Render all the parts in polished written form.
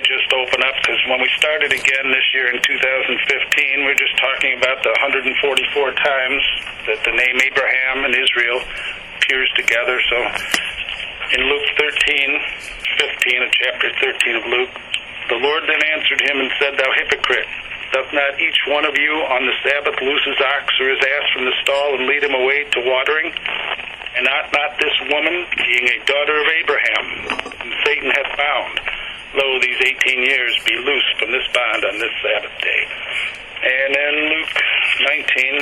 just open up, because when we started again this year in 2015, we're just talking about the 144 times that the name Abraham and Israel appears together. So in Luke 13:15, chapter 13 of Luke, the Lord then answered him and said, Thou hypocrite, doth not each one of you on the Sabbath loose his ox or his ass from the stall and lead him away to watering? And ought not this woman, being a daughter of Abraham, whom Satan hath bound, lo, these 18 years be loosed from this bond on this Sabbath day? And then Luke 19,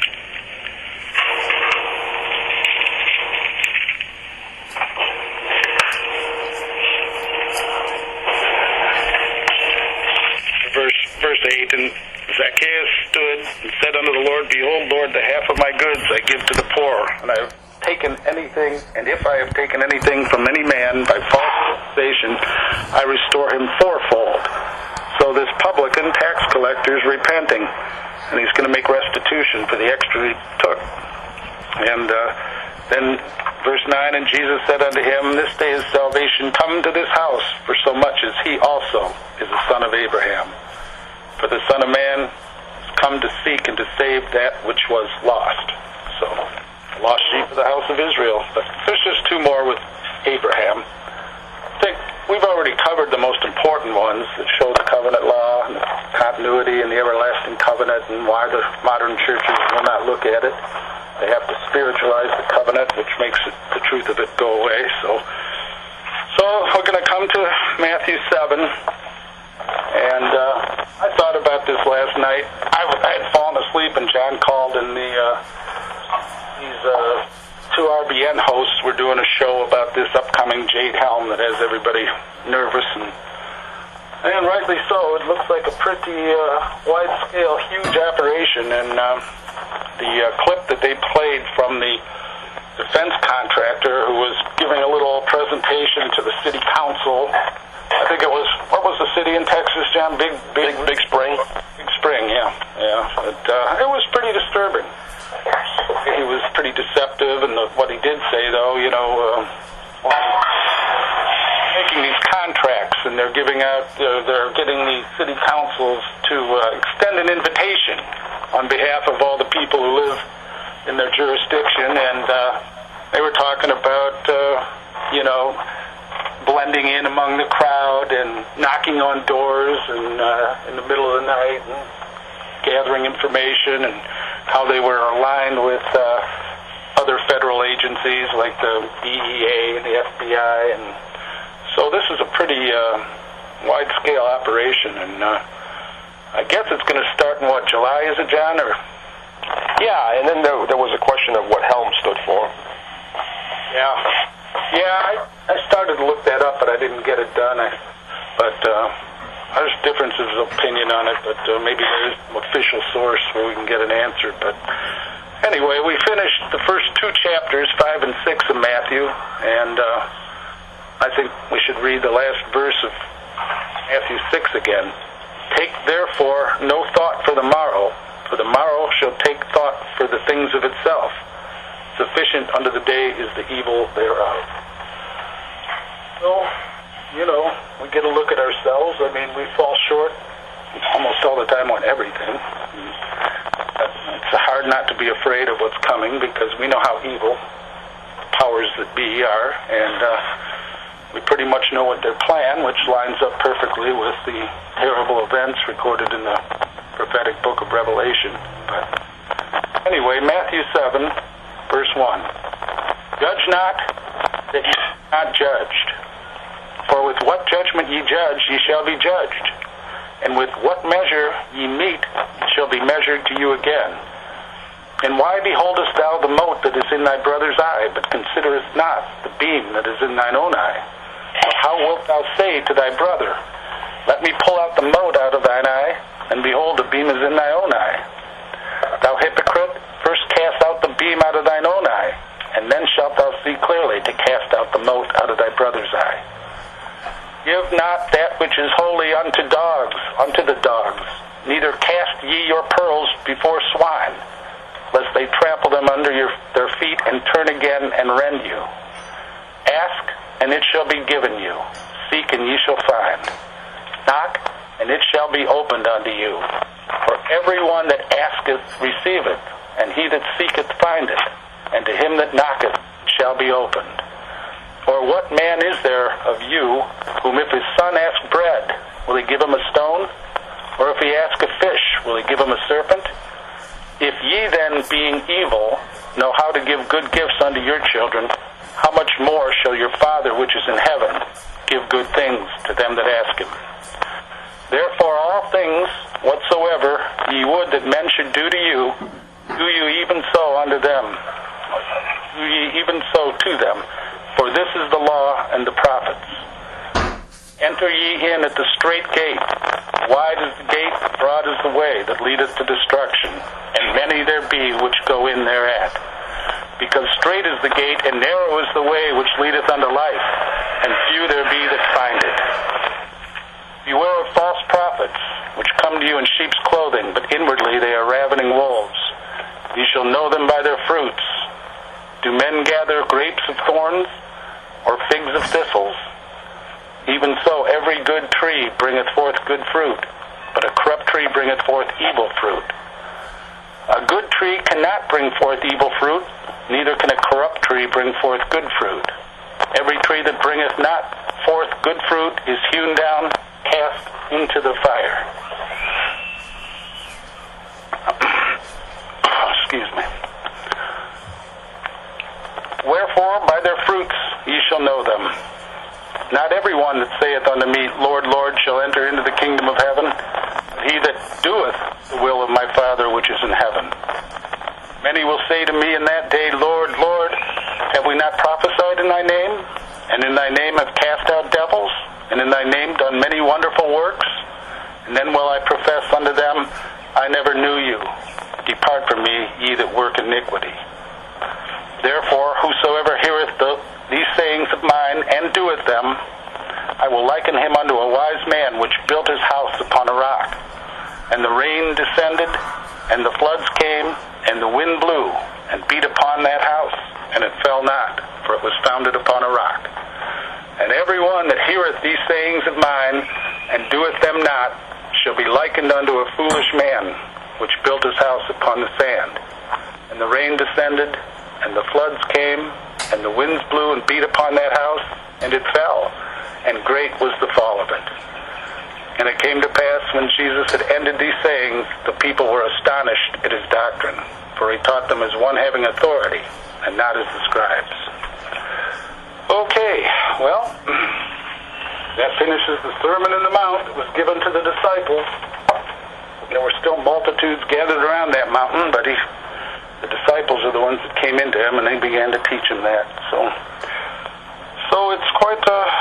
verse 8, and Zacchaeus stood and said unto the Lord, Behold, Lord, the half of my goods I give to the poor, and I have taken anything, and if I have taken anything from any man by false accusation, I restore him fourfold. So this publican, tax collector, is repenting, and he's going to make restitution for the extra he took. And then verse 9, and Jesus said unto him, This day is salvation come to this house, for so much as he also is a son of Abraham. For the Son of Man has come to seek and to save that which was lost. So, lost sheep of the house of Israel. But there's just two more with Abraham. I think we've already covered the most important ones that show the covenant law and the continuity and the everlasting covenant and why the modern churches will not look at it. They have to spiritualize the covenant, which makes the truth of it go away. So we're going to come to Matthew 7. And I thought about this last night. I had fallen asleep, and John called, and these two RBN hosts were doing a show about this upcoming Jade Helm that has everybody nervous, and rightly so. It looks like a pretty wide-scale, huge operation. And the clip that they played from the defense contractor who was giving a little presentation to the city council. I think it was, what was the city in Texas, John? Big Spring? Big Spring, yeah. It was pretty disturbing. He was pretty deceptive, and what he did say, though, making these contracts, and they're getting the city councils to extend an invitation on behalf of all the people who live in their jurisdiction, and they were talking about, blending in among the crowd and knocking on doors and in the middle of the night and gathering information, and how they were aligned with other federal agencies like the DEA and the FBI. And so this is a pretty wide-scale operation, and I guess it's going to start in, July, is it, John? Or? Yeah, and then there was a question of what Helm stood for. Yeah, I started to look that up, but I didn't get it done. There's differences of opinion on it, but maybe there's an official source where we can get an answer. But anyway, we finished the first two chapters, 5 and 6 of Matthew, and I think we should read the last verse of Matthew 6 again. Take therefore no thought for the morrow shall take thought for the things of itself. Sufficient unto the day is the evil thereof. So, we get a look at ourselves. I mean, we fall short almost all the time on everything. It's hard not to be afraid of what's coming, because we know how evil the powers that be are, and we pretty much know what their plan, which lines up perfectly with the terrible events recorded in the prophetic book of Revelation. But anyway, Matthew 7, verse 1. Judge not, that ye be not judged. For with what judgment ye judge, ye shall be judged. And with what measure ye mete, it shall be measured to you again. And why beholdest thou the mote that is in thy brother's eye, but considerest not the beam that is in thine own eye? Or how wilt thou say to thy brother, Let me pull out the mote out of thine eye, and behold, the beam is in thy own eye? Thou hypocrite, first cast out the beam out of thine own eye, and then shalt thou see clearly to cast out the mote out of thy brother's eye. Give not that which is holy unto the dogs, neither cast ye your pearls before swine, lest they trample them under their feet and turn again and rend you. Ask, and it shall be given you. Seek, and ye shall find. Knock, and it shall be opened unto you. For everyone that asketh receiveth, and he that seeketh findeth, and to him that knocketh shall be opened. Or what man is there of you, whom if his son ask bread, will he give him a stone? Or if he ask a fish, will he give him a serpent? If ye then, being evil, know how to give good gifts unto your children, how much more shall your Father which is in heaven give good things to them that ask him? Therefore all things whatsoever ye would that men should do to you, do you even so unto them. Do ye even so to them. For this is the law and the prophets. Enter ye in at the strait gate. Wide is the gate, broad is the way that leadeth to destruction, and many there be which go in thereat. Because strait is the gate, and narrow is the way which leadeth unto life, and few there be that find it. Beware of false prophets, which come to you in sheep's clothing, but inwardly they are ravening wolves. Ye shall know them by their fruits. Do men gather grapes of thorns, or figs of thistles? Even so every good tree bringeth forth good fruit, but a corrupt tree bringeth forth evil fruit. A good tree cannot bring forth evil fruit, neither can a corrupt tree bring forth good fruit. Every tree that bringeth not forth good fruit is hewn down, cast into the fire. Excuse me. Wherefore, by their fruits ye shall know them. Not every one that saith unto me, Lord, Lord, shall enter into the kingdom of heaven, but he that doeth the will of my Father which is in heaven. Many will say to me in that day, Lord, Lord, have we not prophesied in thy name? And in thy name have cast out devils? And in thy name done many wonderful works? And then will I profess unto them, I never knew you. Depart from me, ye that work iniquity. Therefore, whosoever heareth these sayings of mine, and doeth them, I will liken him unto a wise man which built his house upon a rock. And the rain descended, and the floods came, and the wind blew, and beat upon that house, and it fell not, for it was founded upon a rock. And every one that heareth these sayings of mine, and doeth them not, shall be likened unto a foolish man, which built his house upon the sand. And the rain descended, and the floods came, and the winds blew and beat upon that house, and it fell, and great was the fall of it. And it came to pass, when Jesus had ended these sayings, the people were astonished at his doctrine, for he taught them as one having authority, and not as the scribes. Okay, well, that finishes the Sermon on the Mount that was given to the disciples. There were still multitudes gathered around that mountain, but the disciples are the ones that came into him, and they began to teach him that. So it's quite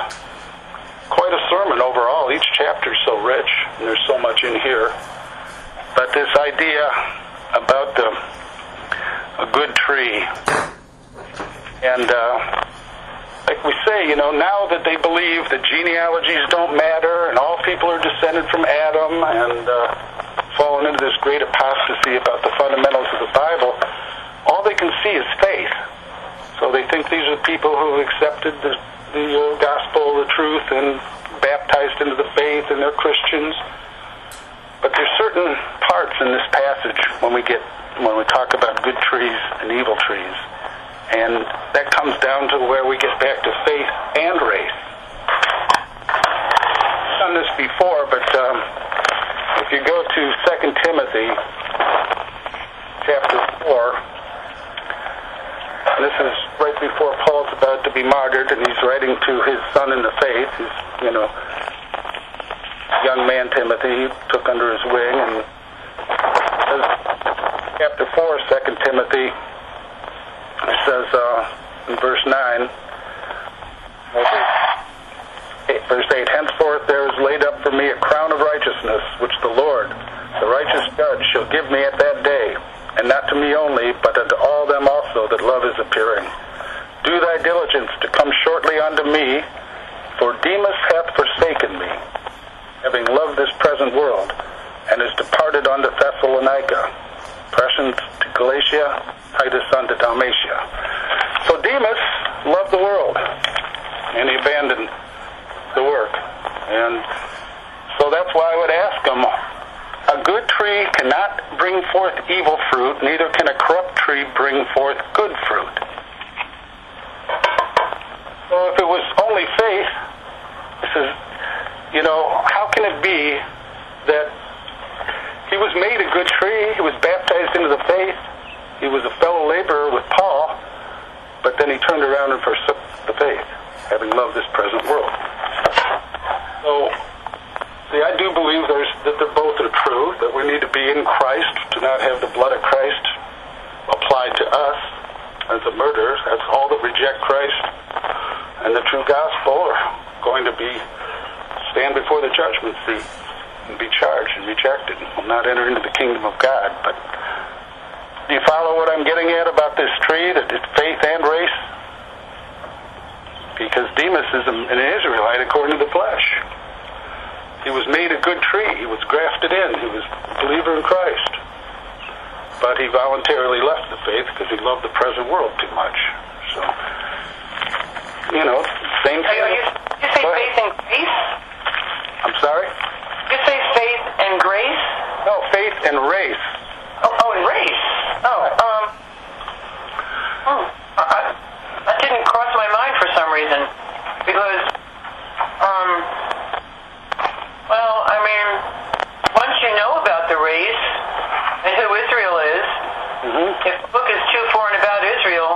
a sermon overall. Each chapter is so rich, and there's so much in here. But this idea about a good tree, and like we say, now that they believe that genealogies don't matter, and all people are descended from Adam, and fallen into this great apostasy about the fundamentals of the Bible, all they can see is faith. So they think these are people who have accepted the gospel, the truth, and baptized into the faith, and they're Christians. But there's certain parts in this passage when we talk about good trees and evil trees, and that comes down to where we get back to faith and race. I've done this before, but if you go to 2 Timothy chapter 4, this is right before Paul's about to be martyred, and he's writing to his son in the faith, his young man Timothy, he took under his wing, and chapter 4, 2 Timothy, it says in verse 9, verse 8, henceforth there is laid up for me a crown of righteousness, which the Lord, the righteous judge, shall give me at that day, and not to me only, but unto all them also that love is appearing. Do thy diligence to come shortly unto me, for Demas hath forsaken me, having loved this present world, and is departed unto Thessalonica, Crescens to Galatia, Titus unto Dalmatia. So Demas loved the world, and he abandoned the work. And So that's why I would ask them, a good tree cannot bring forth evil fruit, neither can a corrupt tree bring forth good fruit. So if it was only faith, this is, how can it be that he was made a good tree, he was baptized into the faith, he was a fellow laborer with Paul, but then he turned around and forsook the faith, having loved this present world. So, see, I do believe that they're both are true, that we need to be in Christ, to not have the blood of Christ applied to us as a murderer. That's all that reject Christ and the true gospel are going to stand before the judgment seat and be charged and rejected and will not enter into the kingdom of God. But do you follow what I'm getting at about this tree, that it's faith and race? Because Demas is an Israelite according to the flesh. He was made a good tree. He was grafted in. He was a believer in Christ. But he voluntarily left the faith because he loved the present world too much. So, same thing. You say faith and grace? I'm sorry? You say faith and grace? No, faith and race. Oh, and race. That didn't cross my mind for some reason. Because, once you know about the race and who Israel is, if the book is too foreign about Israel,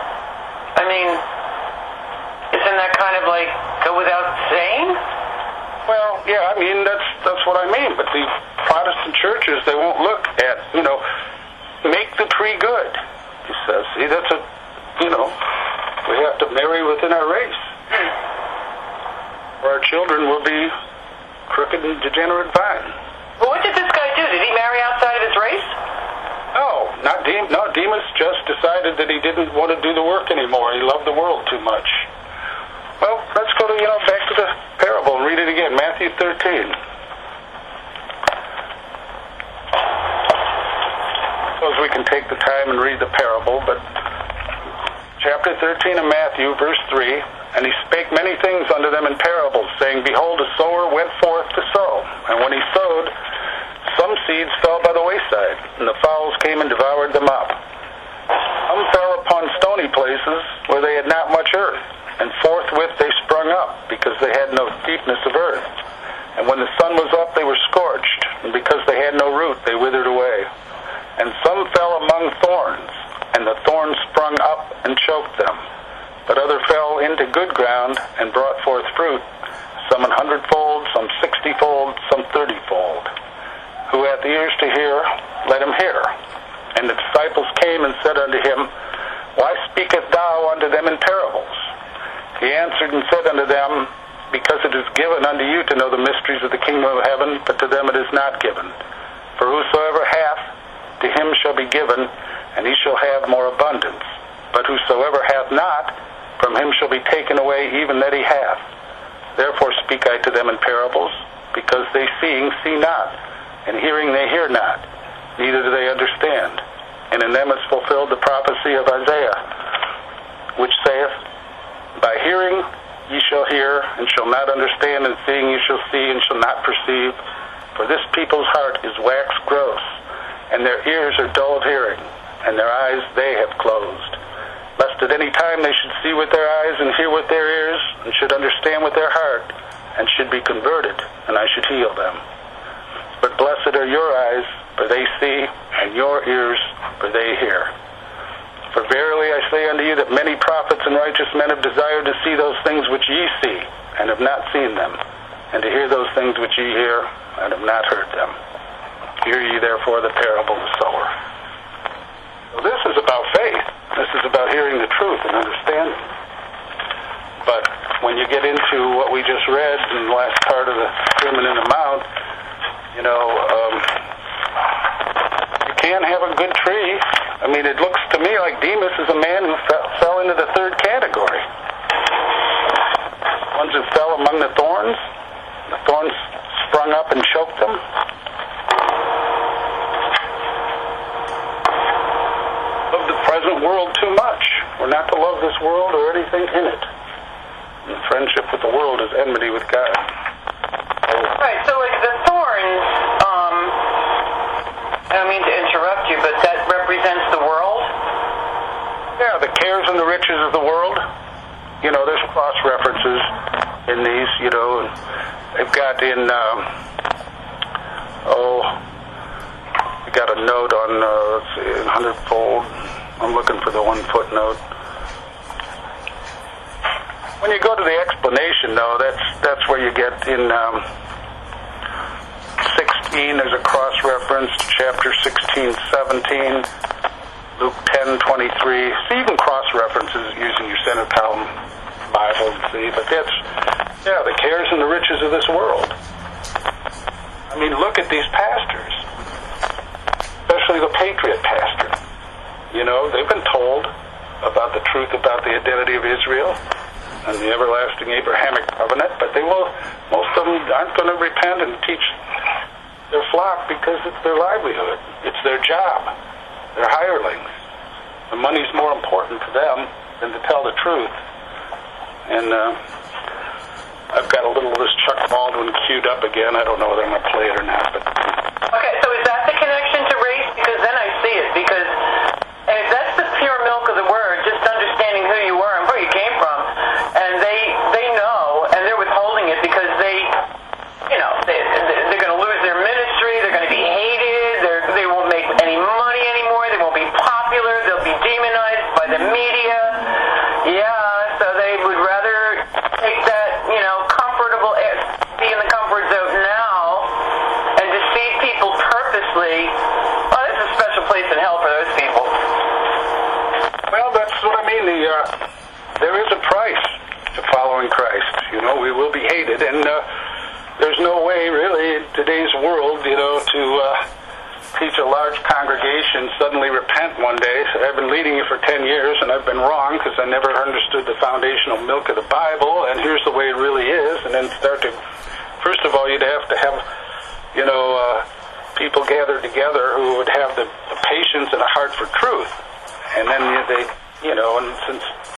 isn't that kind of like go without saying? Well, yeah, that's what I mean. But the Protestant churches, they won't look at, make the tree good. He says, see, that's we have to marry within our race. Or our children will be crooked and degenerate vine. Well, what did this guy do? Did he marry outside of his race? No, Demas just decided that he didn't want to do the work anymore. He loved the world too much. Well, let's go to, back to the parable and read it again. Matthew 13. Suppose we can take the time and read the parable, but chapter 13 of Matthew, verse 3, and he spake many things unto them in parables, saying, Behold, a sower went forth to sow. And when he sowed, some seeds fell by the wayside, and the fowls came and devoured them up. Some fell upon stony places where they had not much earth, and forthwith they sprung up, because they had no deepness of earth. And when the sun was up, they were scorched, and because they had no root, they withered away. And some fell among thorns, and the thorns sprung up and choked them. But other fell into good ground, and brought forth fruit, some 100-fold, some 60-fold, some 30-fold. Who hath ears to hear, let him hear. And the disciples came and said unto him, Why speakest thou unto them in parables? He answered and said unto them, Because it is given unto you to know the mysteries of the kingdom of heaven, but to them it is not given. For whosoever hath, to him shall be given, and he shall have more abundance. But whosoever hath not, from him shall be taken away even that he hath. Therefore speak I to them in parables, because they seeing see not, and hearing they hear not, neither do they understand. And in them is fulfilled the prophecy of Isaiah, which saith, By hearing ye shall hear, and shall not understand, and seeing ye shall see, and shall not perceive. For this people's heart is waxed gross, and their ears are dull of hearing, and their eyes they have closed. Lest at any time they should see with their eyes, and hear with their ears, and should understand with their heart, and should be converted, and I should heal them. But blessed are your eyes, for they see, and your ears, for they hear. For verily I say unto you that many prophets and righteous men have desired to see those things which ye see, and have not seen them, and to hear those things which ye hear, and have not heard them. Hear ye therefore the parable of the sower. So this is about faith. This is about hearing the truth and understanding. But when you get into what we just read in the last part of the Sermon on the Mount, you can have a good tree. It looks to me like Demas is a man who fell into the third category. Ones who fell among the thorns sprung up and choked them. Love the present world too much. We're not to love this world or anything in it. And friendship with the world is enmity with God. Right, so like the riches of the world? You know, there's cross-references in these, you know. They've got in, we got a note on, let's see, in 100-fold. I'm looking for the one footnote. When you go to the explanation, though, that's where you get in 16, there's a cross-reference to chapter 16, 17, Luke 10, 23. So you can cross-references using your center column Bible and see, but that's, the cares and the riches of this world. I mean, look at these pastors, especially the patriot pastor. You know, they've been told about the truth about the identity of Israel and the everlasting Abrahamic covenant, but most of them aren't going to repent and teach their flock because it's their livelihood. It's their job. They're hirelings. The money's more important to them than to tell the truth. And I've got a little of this Chuck Baldwin queued up again. I don't know whether I'm going to play it or not. But okay, so is that the connection to race? Because then I see it. Because if that's the pure milk of the word, just understanding who you were and where you came from, and they know, and they're withholding it because they're going to lose their ministry, they're going to be hated, they won't make any money anymore, they won't be popular, they'll be demonized by the media. Yeah, so they would rather take that, be in the comfort zone now and deceive people purposely. Well, there's a special place in hell for those people. Well, that's what I mean. There is a price to following Christ. You know, we will be hated, and there's no way, really, in today's world, to teach a large congregation suddenly repent one day. So I've been leading you for 10 years, and I've been wrong because I never understood the foundational milk of the Bible, and here's the way it really is, and then start to, first of all, you'd have to have, people gathered together who would have the patience and a heart for truth. And then and since